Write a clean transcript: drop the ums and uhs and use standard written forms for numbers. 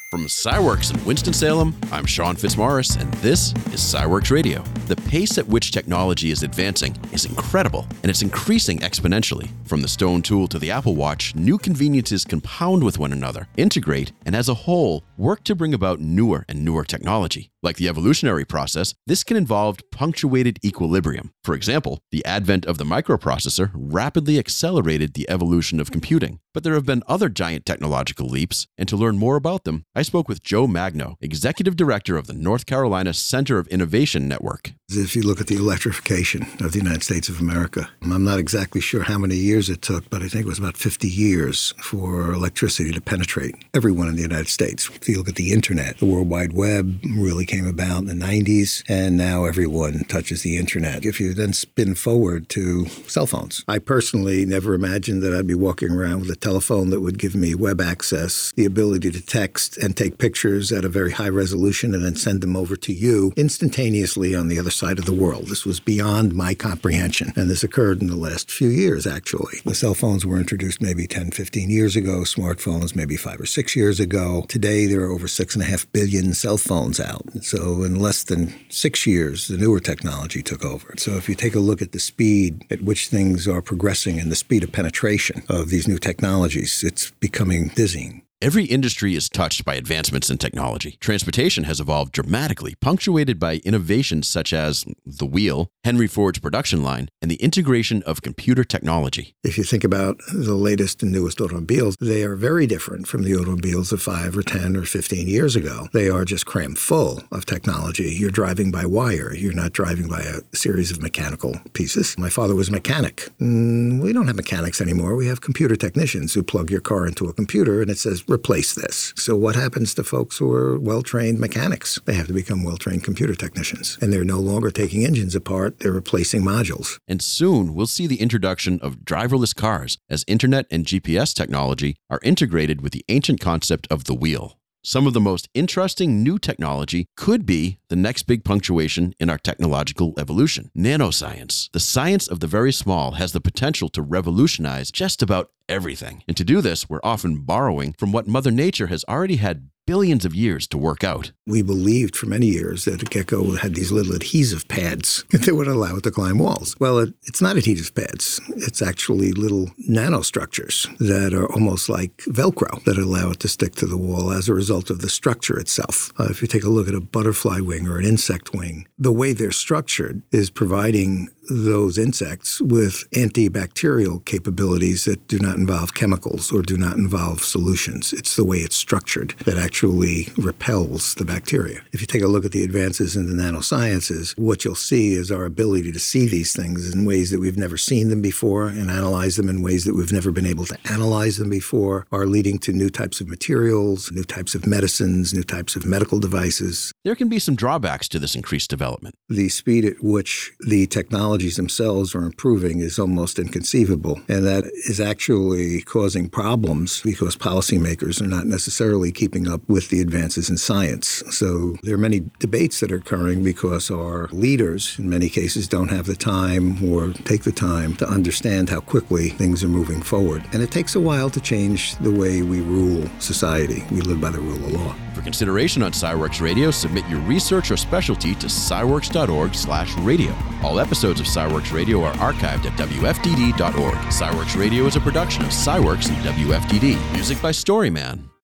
From Cyworks in Winston-Salem, I'm Sean Fitzmaurice, and this is Cyworks Radio. The pace at which technology is advancing is incredible, and it's increasing exponentially. From the Stone Tool to the Apple Watch, new conveniences compound with one another, integrate, and as a whole, work to bring about newer and newer technology. Like the evolutionary process, this can involve punctuated equilibrium. For example, the advent of the microprocessor rapidly accelerated the evolution of computing. But there have been other giant technological leaps, and to learn more about them, I spoke with Joe Magno, Executive Director of the North Carolina Center of Innovation Network. If you look at the electrification of the United States of America, I'm not exactly sure how many years it took, but I think it was about 50 years for electricity to penetrate everyone in the United States. If you look at the internet, the World Wide Web really came about in the 90s, and now everyone touches the internet. If you then spin forward to cell phones, I personally never imagined that I'd be walking around with a telephone that would give me web access, the ability to text and take pictures at a very high resolution and then send them over to you instantaneously on the other side of the world. This was beyond my comprehension, and this occurred in the last few years, actually. The cell phones were introduced maybe 10, 15 years ago, smartphones maybe 5 or 6 years ago. Today, there are over 6.5 billion cell phones out. So in less than 6 years, the newer technology took over. So if you take a look at the speed at which things are progressing and the speed of penetration of these new technologies, it's becoming dizzying. Every industry is touched by advancements in technology. Transportation has evolved dramatically, punctuated by innovations such as the wheel, Henry Ford's production line, and the integration of computer technology. If you think about the latest and newest automobiles, they are very different from the automobiles of 5 or 10 or 15 years ago. They are just crammed full of technology. You're driving by wire. You're not driving by a series of mechanical pieces. My father was a mechanic. We don't have mechanics anymore. We have computer technicians who plug your car into a computer and it says, replace this. So what happens to folks who are well-trained mechanics? They have to become well-trained computer technicians. And they're no longer taking engines apart, they're replacing modules. And soon we'll see the introduction of driverless cars as internet and GPS technology are integrated with the ancient concept of the wheel. Some of the most interesting new technology could be the next big punctuation in our technological evolution. Nanoscience, the science of the very small, has the potential to revolutionize just about everything. And to do this, we're often borrowing from what Mother Nature has already had billions of years to work out. We believed for many years that a gecko had these little adhesive pads that would allow it to climb walls. Well, it's not adhesive pads. It's actually little nanostructures that are almost like Velcro that allow it to stick to the wall as a result of the structure itself. If you take a look at a butterfly wing or an insect wing, the way they're structured is providing those insects with antibacterial capabilities that do not involve chemicals or do not involve solutions. It's the way it's structured that actually repels the bacteria. If you take a look at the advances in the nanosciences, what you'll see is our ability to see these things in ways that we've never seen them before and analyze them in ways that we've never been able to analyze them before are leading to new types of materials, new types of medicines, new types of medical devices. There can be some drawbacks to this increased development. The speed at which the technologies themselves are improving is almost inconceivable, and that is actually causing problems because policymakers are not necessarily keeping up with the advances in science. So there are many debates that are occurring because our leaders, in many cases, don't have the time or take the time to understand how quickly things are moving forward. And it takes a while to change the way we rule society. We live by the rule of law. For consideration on Cyworks Radio, submit your research or specialty to cyworks.org/radio. All episodes of Cyworks Radio are archived at WFDD.org. Cyworks Radio is a production of Cyworks and WFDD. Music by Storyman.